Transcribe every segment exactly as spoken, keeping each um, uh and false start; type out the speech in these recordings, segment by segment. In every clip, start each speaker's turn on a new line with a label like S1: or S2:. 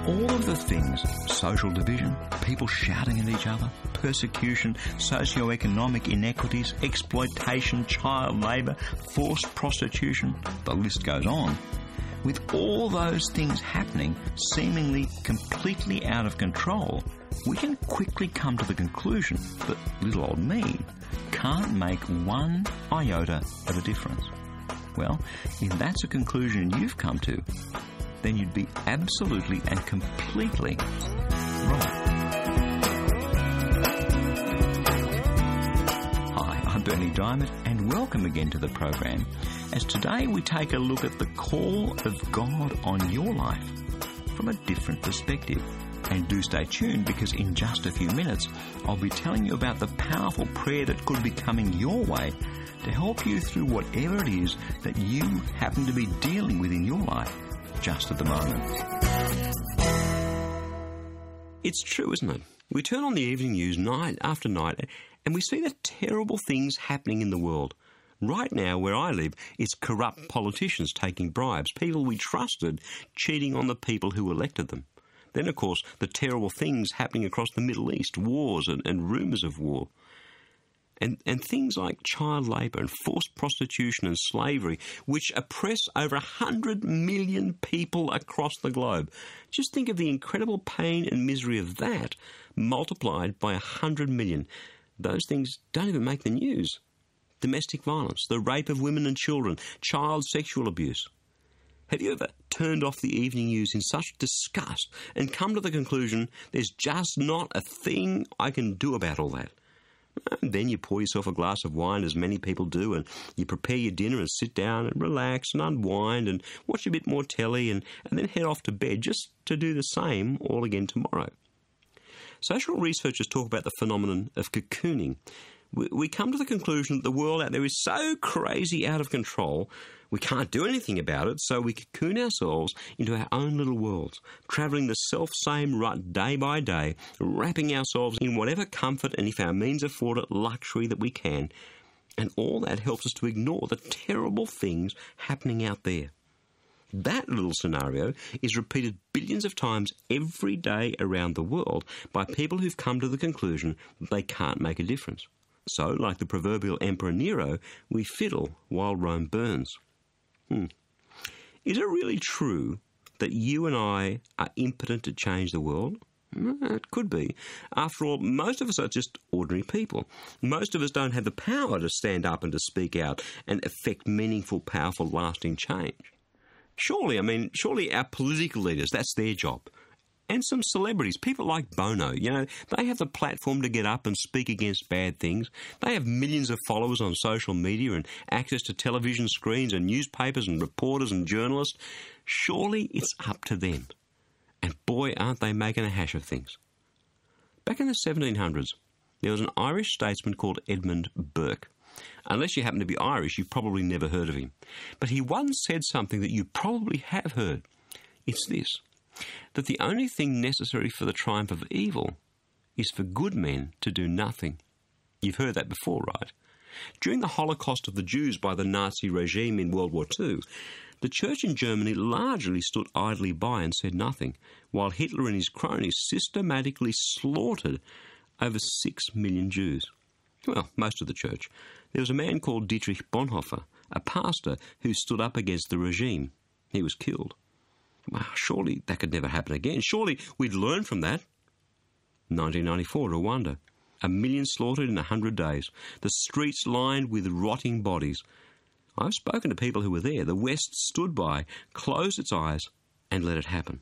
S1: all of the things, social division, people shouting at each other, persecution, socio-economic inequities, exploitation, child labour, forced prostitution, the list goes on. With all those things happening, seemingly completely out of control, we can quickly come to the conclusion that little old me can't make one iota of a difference. Well, if that's a conclusion you've come to, then you'd be absolutely and completely wrong. Hi, I'm Berni Dymet, and welcome again to the program, as today we take a look at the call of God on your life from a different perspective. And do stay tuned, because in just a few minutes I'll be telling you about the powerful prayer that could be coming your way to help you through whatever it is that you happen to be dealing with in your life just at the moment.
S2: It's true, isn't it? We turn on the evening news night after night and we see the terrible things happening in the world. Right now, where I live, it's corrupt politicians taking bribes, people we trusted cheating on the people who elected them. Then, of course, the terrible things happening across the Middle East, wars and, and rumours of war. And, and things like child labour and forced prostitution and slavery, which oppress over one hundred million people across the globe. Just think of the incredible pain and misery of that multiplied by one hundred million. Those things don't even make the news. Domestic violence, the rape of women and children, child sexual abuse. Have you ever turned off the evening news in such disgust and come to the conclusion there's just not a thing I can do about all that? And then you pour yourself a glass of wine, as many people do, and you prepare your dinner and sit down and relax and unwind and watch a bit more telly and, and then head off to bed just to do the same all again tomorrow. Social researchers talk about the phenomenon of cocooning. We come to the conclusion that the world out there is so crazy out of control, we can't do anything about it, so we cocoon ourselves into our own little worlds, travelling the self-same rut day by day, wrapping ourselves in whatever comfort and, if our means afford it, luxury that we can. And all that helps us to ignore the terrible things happening out there. That little scenario is repeated billions of times every day around the world by people who've come to the conclusion that they can't make a difference. So, like the proverbial Emperor Nero, we fiddle while Rome burns. Hmm. Is it really true that you and I are impotent to change the world? It could be. After all, most of us are just ordinary people. Most of us don't have the power to stand up and to speak out and effect meaningful, powerful, lasting change. Surely, I mean, surely our political leaders, that's their job. And some celebrities, people like Bono, you know, they have the platform to get up and speak against bad things. They have millions of followers on social media and access to television screens and newspapers and reporters and journalists. Surely it's up to them. And boy, aren't they making a hash of things. Back in the seventeen hundreds, there was an Irish statesman called Edmund Burke. Unless you happen to be Irish, you've probably never heard of him. But he once said something that you probably have heard. It's this: that the only thing necessary for the triumph of evil is for good men to do nothing. You've heard that before, right? During the Holocaust of the Jews by the Nazi regime in World War Two, the church in Germany largely stood idly by and said nothing, while Hitler and his cronies systematically slaughtered over six million Jews. Well, most of the church. There was a man called Dietrich Bonhoeffer, a pastor who stood up against the regime. He was killed. Wow, surely that could never happen again. Surely we'd learn from that. nineteen ninety-four, Rwanda. A million slaughtered in a hundred days. The streets lined with rotting bodies. I've spoken to people who were there. The West stood by, closed its eyes, and let it happen.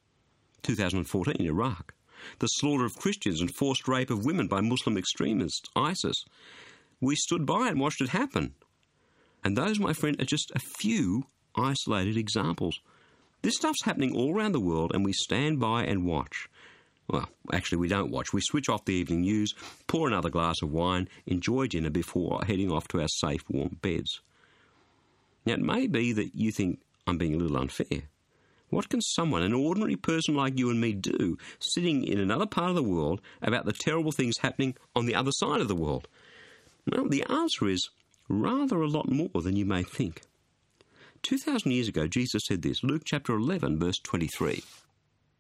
S2: two thousand fourteen, Iraq. The slaughter of Christians and forced rape of women by Muslim extremists, ISIS. We stood by and watched it happen. And those, my friend, are just a few isolated examples. This stuff's happening all around the world, and we stand by and watch. Well, actually, we don't watch. We switch off the evening news, pour another glass of wine, enjoy dinner before heading off to our safe, warm beds. Now, it may be that you think I'm being a little unfair. What can someone, an ordinary person like you and me, do sitting in another part of the world about the terrible things happening on the other side of the world? Well, the answer is rather a lot more than you may think. Two thousand years ago, Jesus said this, Luke chapter eleven, verse twenty-three.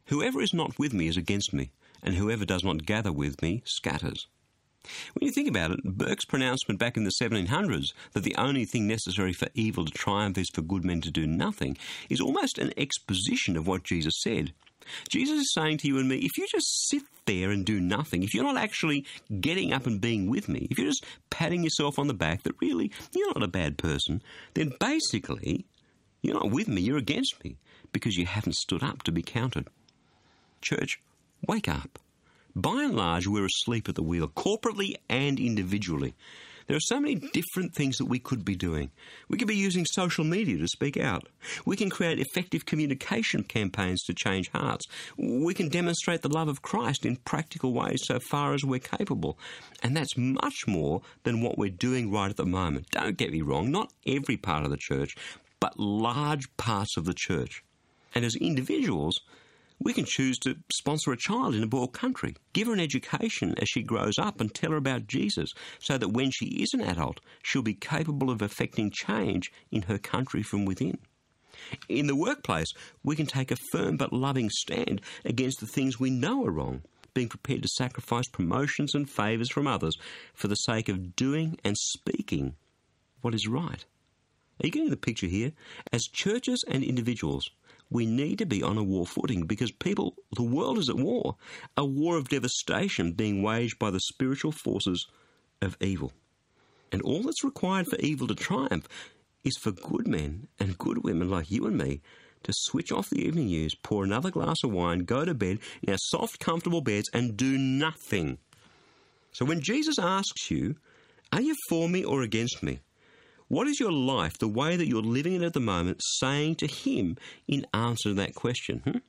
S2: Whoever is not with me is against me, and whoever does not gather with me scatters. When you think about it, Burke's pronouncement back in the seventeen hundreds that the only thing necessary for evil to triumph is for good men to do nothing is almost an exposition of what Jesus said. Jesus is saying to you and me, if you just sit there and do nothing, if you're not actually getting up and being with me, if you're just patting yourself on the back that really you're not a bad person, then basically you're not with me, you're against me, because you haven't stood up to be counted. Church, wake up. By and large, we're asleep at the wheel, corporately and individually. There are so many different things that we could be doing. We could be using social media to speak out. We can create effective communication campaigns to change hearts. We can demonstrate the love of Christ in practical ways so far as we're capable. And that's much more than what we're doing right at the moment. Don't get me wrong, not every part of the church, but large parts of the church. And as individuals, we can choose to sponsor a child in a poor country, give her an education as she grows up and tell her about Jesus so that when she is an adult, she'll be capable of effecting change in her country from within. In the workplace, we can take a firm but loving stand against the things we know are wrong, being prepared to sacrifice promotions and favours from others for the sake of doing and speaking what is right. Are you getting the picture here? As churches and individuals, we need to be on a war footing because people, the world is at war, a war of devastation being waged by the spiritual forces of evil. And all that's required for evil to triumph is for good men and good women like you and me to switch off the evening news, pour another glass of wine, go to bed in our soft, comfortable beds and do nothing. So when Jesus asks you, are you for me or against me? What is your life, the way that you're living it at the moment, saying to him in answer to that question? Hmm?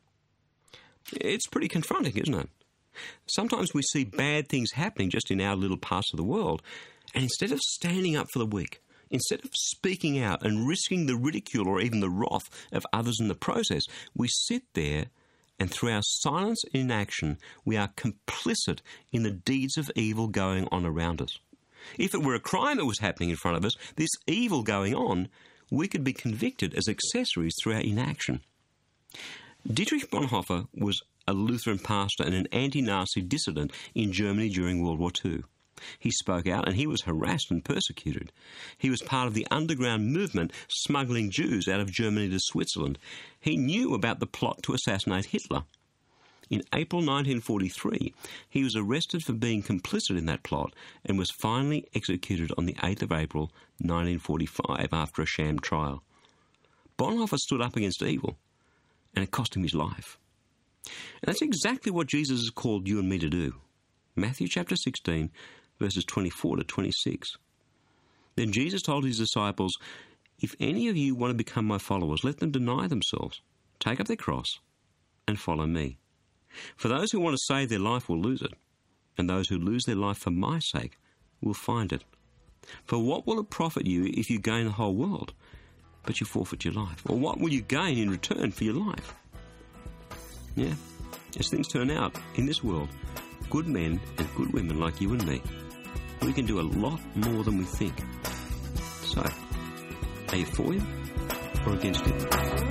S2: It's pretty confronting, isn't it? Sometimes we see bad things happening just in our little parts of the world, and instead of standing up for the weak, instead of speaking out and risking the ridicule or even the wrath of others in the process, we sit there and through our silence and inaction, we are complicit in the deeds of evil going on around us. If it were a crime that was happening in front of us, this evil going on, we could be convicted as accessories through our inaction. Dietrich Bonhoeffer was a Lutheran pastor and an anti-Nazi dissident in Germany during World War Two. He spoke out and he was harassed and persecuted. He was part of the underground movement smuggling Jews out of Germany to Switzerland. He knew about the plot to assassinate Hitler. In April nineteen forty-three, he was arrested for being complicit in that plot and was finally executed on the eighth of April nineteen forty-five after a sham trial. Bonhoeffer stood up against evil, and it cost him his life. And that's exactly what Jesus has called you and me to do. Matthew chapter sixteen, verses twenty-four to twenty-six. Then Jesus told his disciples, "If any of you want to become my followers, let them deny themselves, take up their cross, and follow me. For those who want to save their life will lose it, and those who lose their life for my sake will find it. For what will it profit you if you gain the whole world, but you forfeit your life? Or what will you gain in return for your life?" Yeah, as things turn out in this world, good men and good women like you and me, we can do a lot more than we think. So, are you for him or against him?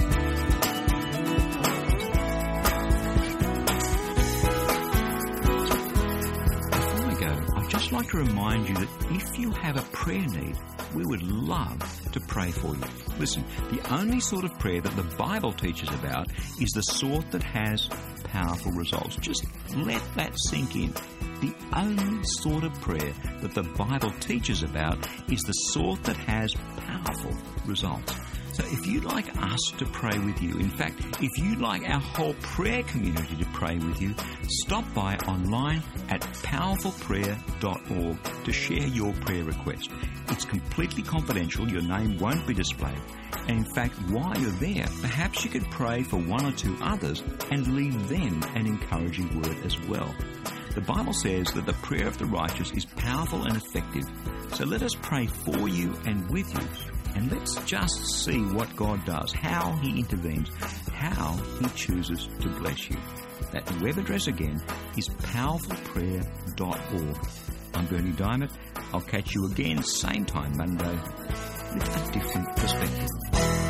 S2: I'd like to remind you that if you have a prayer need, we would love to pray for you. Listen, the only sort of prayer that the Bible teaches about is the sort that has powerful results. Just let that sink in. The only sort of prayer that the Bible teaches about is the sort that has powerful results. So if you'd like us to pray with you, in fact, if you'd like our whole prayer community to pray with you, stop by online at powerful prayer dot org to share your prayer request. It's completely confidential, your name won't be displayed. And in fact, while you're there, perhaps you could pray for one or two others and leave them an encouraging word as well. The Bible says that the prayer of the righteous is powerful and effective. So let us pray for you and with you. And let's just see what God does, how he intervenes, how he chooses to bless you. That web address again is powerful prayer dot org. I'm Bernie Diamond. I'll catch you again same time Monday with a different perspective.